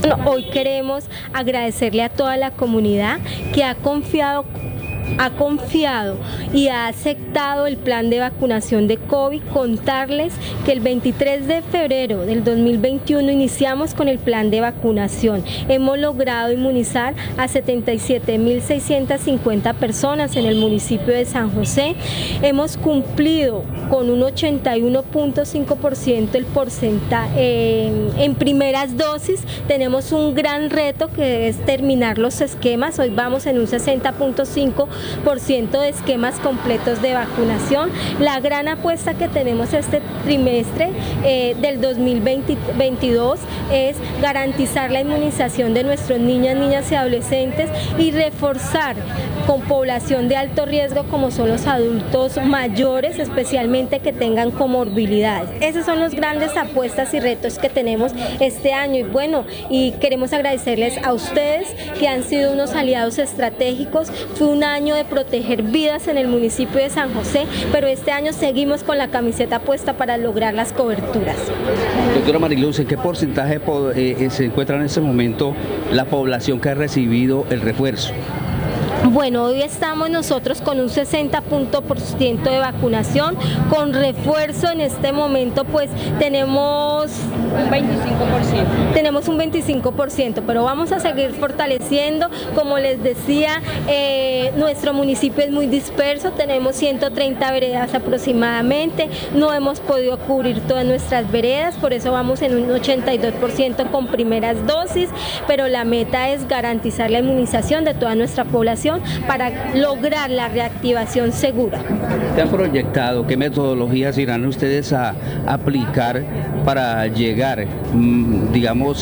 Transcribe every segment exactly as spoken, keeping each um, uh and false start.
Hoy queremos agradecerle a toda la comunidad que ha confiado ha confiado y ha aceptado el plan de vacunación de COVID. Contarles que el veintitrés de febrero del dos mil veintiuno iniciamos con el plan de vacunación. Hemos logrado inmunizar a setenta y siete mil seiscientas cincuenta personas en el municipio de San José. Hemos cumplido con un ochenta y uno punto cinco por ciento el porcentaje eh, en primeras dosis. Tenemos un gran reto que es terminar los esquemas. Hoy vamos en un sesenta punto cinco por ciento de esquemas completos de vacunación. La gran apuesta que tenemos este trimestre eh, del dos mil veintidós es garantizar la inmunización de nuestros niñas, niñas y adolescentes y reforzar con población de alto riesgo como son los adultos mayores, especialmente que tengan comorbilidades. Esas son las grandes apuestas y retos que tenemos este año y bueno, y queremos agradecerles a ustedes que han sido unos aliados estratégicos. Fue un año de proteger vidas en el municipio de San José, pero este año seguimos con la camiseta puesta para lograr las coberturas. Doctora Mariluz, ¿en qué porcentaje eh, se encuentra en este momento la población que ha recibido el refuerzo? Bueno, hoy estamos nosotros con un sesenta por ciento de vacunación, con refuerzo en este momento pues tenemos un veinticinco por ciento. Tenemos un veinticinco por ciento, pero vamos a seguir fortaleciendo. Como les decía, eh, nuestro municipio es muy disperso, tenemos ciento treinta veredas aproximadamente, no hemos podido cubrir todas nuestras veredas, por eso vamos en un ochenta y dos por ciento con primeras dosis, pero la meta es garantizar la inmunización de toda nuestra población para lograr la reactivación segura. ¿Qué han proyectado? ¿Qué metodologías irán ustedes a aplicar para llegar, digamos,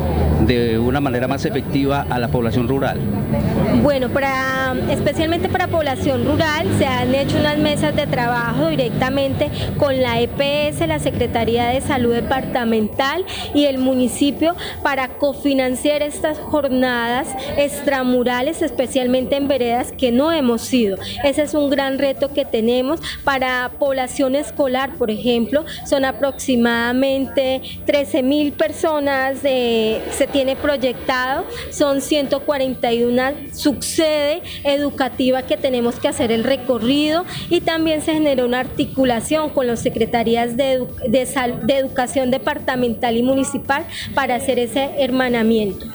de una manera más efectiva a la población rural? Bueno, para, especialmente para población rural se han hecho unas mesas de trabajo directamente con la E P S, la Secretaría de Salud Departamental y el municipio para cofinanciar estas jornadas extramurales, especialmente en veredas que no hemos ido. Ese es un gran reto que tenemos. Para población escolar, por ejemplo, son aproximadamente trece mil personas, eh, se tiene proyectado, son ciento cuarenta y una subsede educativa que tenemos que hacer el recorrido y también se generó una articulación con las secretarías de, edu de, sal de educación departamental y municipal para hacer ese hermanamiento.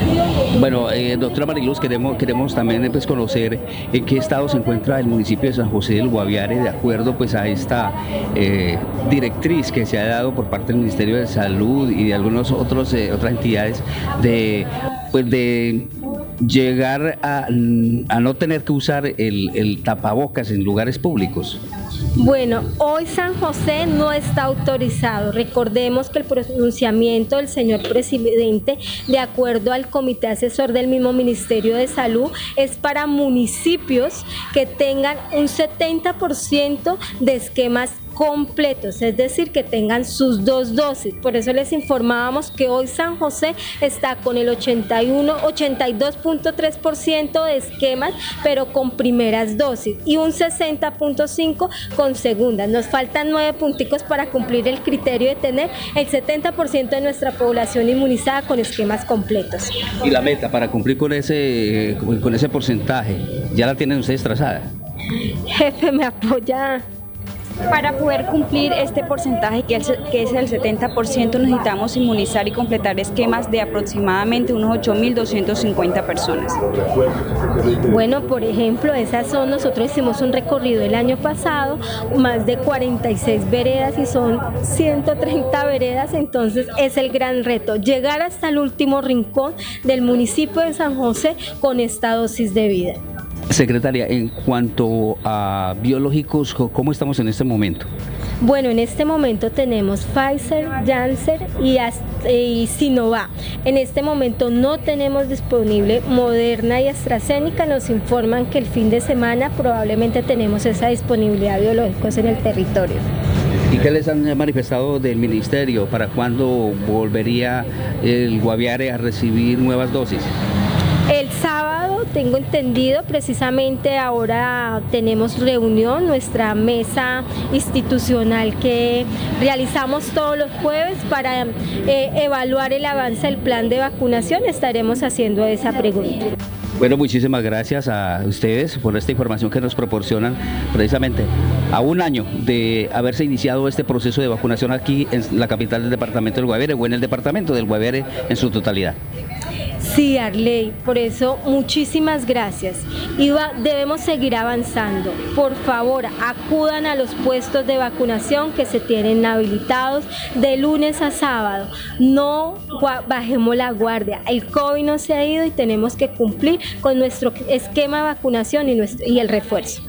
Bueno, eh, doctora Mariluz, queremos, queremos también pues, conocer en qué estado se encuentra el municipio de San José del Guaviare de acuerdo pues, a esta eh, directriz que se ha dado por parte del Ministerio de Salud y de algunas otras eh, otras entidades de, pues, de llegar a, a no tener que usar el, el tapabocas en lugares públicos. Bueno, hoy San José no está autorizado. Recordemos que el pronunciamiento del señor presidente, de acuerdo al comité asesor del mismo Ministerio de Salud, es para municipios que tengan un setenta por ciento de esquemas completos, es decir, que tengan sus dos dosis. Por eso les informábamos que hoy San José está con el ochenta y uno, ochenta y dos punto tres por ciento de esquemas, pero con primeras dosis, y un sesenta punto cinco por ciento con segundas. Nos faltan nueve punticos para cumplir el criterio de tener el setenta por ciento de nuestra población inmunizada con esquemas completos. ¿Y la meta para cumplir con ese, con ese porcentaje, ya la tienen ustedes trazada? Jefe, ¿me apoya? Para poder cumplir este porcentaje, que es el setenta por ciento, necesitamos inmunizar y completar esquemas de aproximadamente unos ocho mil doscientas cincuenta personas. Bueno, por ejemplo, esas son, nosotros hicimos un recorrido el año pasado, más de cuarenta y seis veredas y son ciento treinta veredas, entonces es el gran reto, llegar hasta el último rincón del municipio de San José con esta dosis de vida. Secretaria, en cuanto a biológicos, ¿cómo estamos en este momento? Bueno, en este momento tenemos Pfizer, Janssen y, y Sinovac. En este momento no tenemos disponible Moderna y AstraZeneca. Nos informan que el fin de semana probablemente tenemos esa disponibilidad de biológicos en el territorio. ¿Y qué les han manifestado del ministerio? ¿Para cuándo volvería el Guaviare a recibir nuevas dosis? El sábado tengo entendido, precisamente ahora tenemos reunión, nuestra mesa institucional que realizamos todos los jueves para eh, evaluar el avance del plan de vacunación. Estaremos haciendo esa pregunta. Bueno, muchísimas gracias a ustedes por esta información que nos proporcionan precisamente a un año de haberse iniciado este proceso de vacunación aquí en la capital del departamento del Guaviare o en el departamento del Guaviare en su totalidad. Sí, Arley, por eso muchísimas gracias. Y va, debemos seguir avanzando. Por favor, acudan a los puestos de vacunación que se tienen habilitados de lunes a sábado. No bajemos la guardia. El COVID no se ha ido y tenemos que cumplir con nuestro esquema de vacunación y, nuestro, y el refuerzo.